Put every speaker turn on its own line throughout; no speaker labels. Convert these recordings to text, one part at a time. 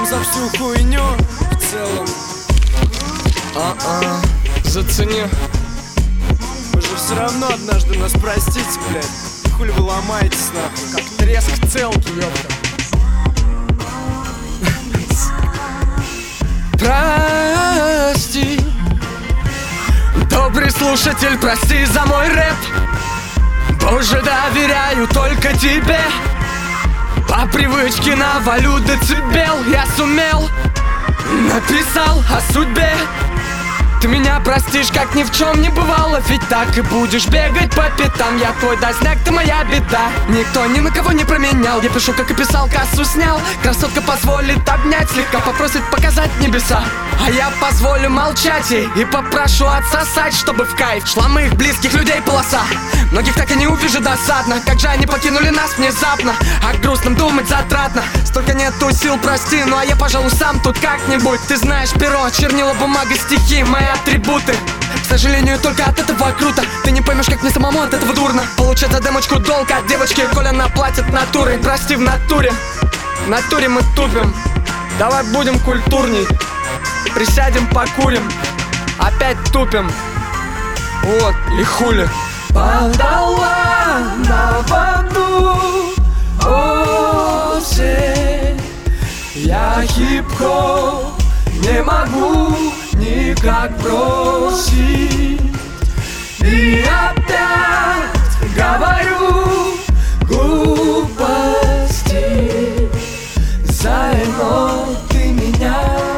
сам за всю хуйню в целом. Зацени. Вы же все равно однажды нас простите, блядь. Хули вы ломаетесь нахуй, как треск целки, ёпта. Прости, добрый слушатель, прости за мой рэп. Боже, доверяю только тебе. По привычке навалю децибел. Я сумел, написал о судьбе. Ты меня простишь, как ни в чем не бывало. Ведь так и будешь бегать по пятам. Я твой дозняк, ты моя беда. Никто ни на кого не променял. Я пишу, как и писал, кассу снял. Красотка позволит обнять, слегка попросит показать небеса. А я позволю молчать ей и попрошу отсосать, чтобы в кайф шла моих близких людей полоса. Многих так и не увижу, досадно. Как же они покинули нас внезапно. О грустном думать затратно. Столько нету сил, прости. Ну а я, пожалуй, сам тут как-нибудь. Ты знаешь, перо, чернила, бумага, стихи, мои атрибуты. К сожалению, только от этого круто. Ты не поймешь, как мне самому от этого дурно. Получать за демочку долг от девочки, коль она платит натурой. Прости, в натуре мы тупим. Давай будем культурней. Присядем, покурим. Опять тупим. Вот, и хули. Подала на воду осень. Я хип-хоп не могу никак бросить. И опять говорю глупости. Займо, ты меня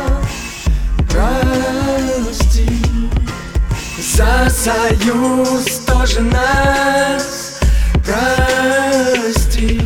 прости. За союз тоже нас прости.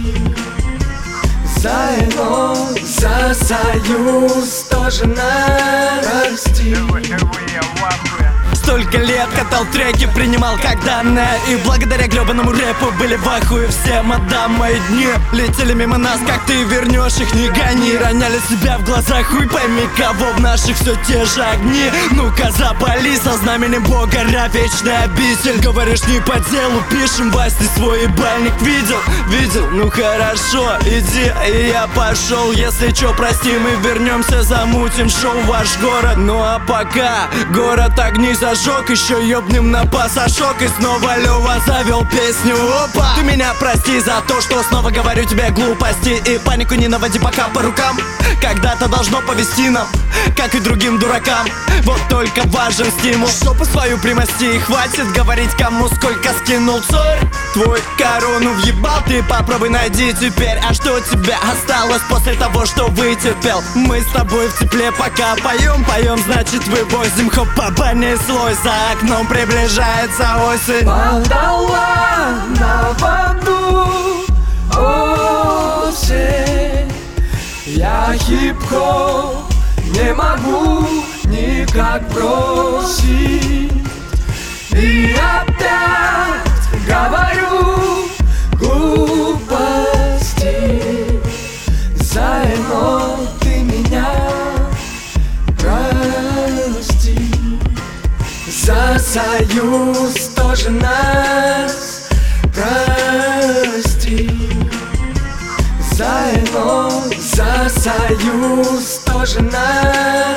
Займо, за союз тоже нас прости.
Столько лет катал треки, принимал как данное. И благодаря гребаному рэпу были в ахуе все мадам. Мои дни летели мимо нас, как ты вернешь их, не гони. Роняли себя в глазах, хуй пойми кого. В наших все те же огни. Ну-ка запали со знаменем бога, вечная обитель. Говоришь не по делу, пишем Васте свой ебальник. Видел, ну хорошо, иди, и я пошел. Если чё, прости, мы вернемся, замутим шоу ваш город. Ну а пока город огни зажег, еще ёбнем на пасашок. И снова Лёва завел песню. Опа! Ты меня прости за то, что снова говорю тебе глупости. И панику не наводи пока по рукам. Когда-то должно повести нам, как и другим дуракам. Вот только важен стимул. Жопу свою примости, и хватит говорить кому сколько скинул царь. Твой корону въебал, ты попробуй найди теперь. А что у тебя осталось после того, что вытерпел? Мы с тобой в тепле пока поем, значит вывозим. Хоп-папа, неслось, за окном приближается осень.
Подала на воду осень. Я хип-хоп не могу никак бросить. И опять говорю глупости. Займо, ты меня прости. За союз тоже нас прости. Займо, за союз тоже нас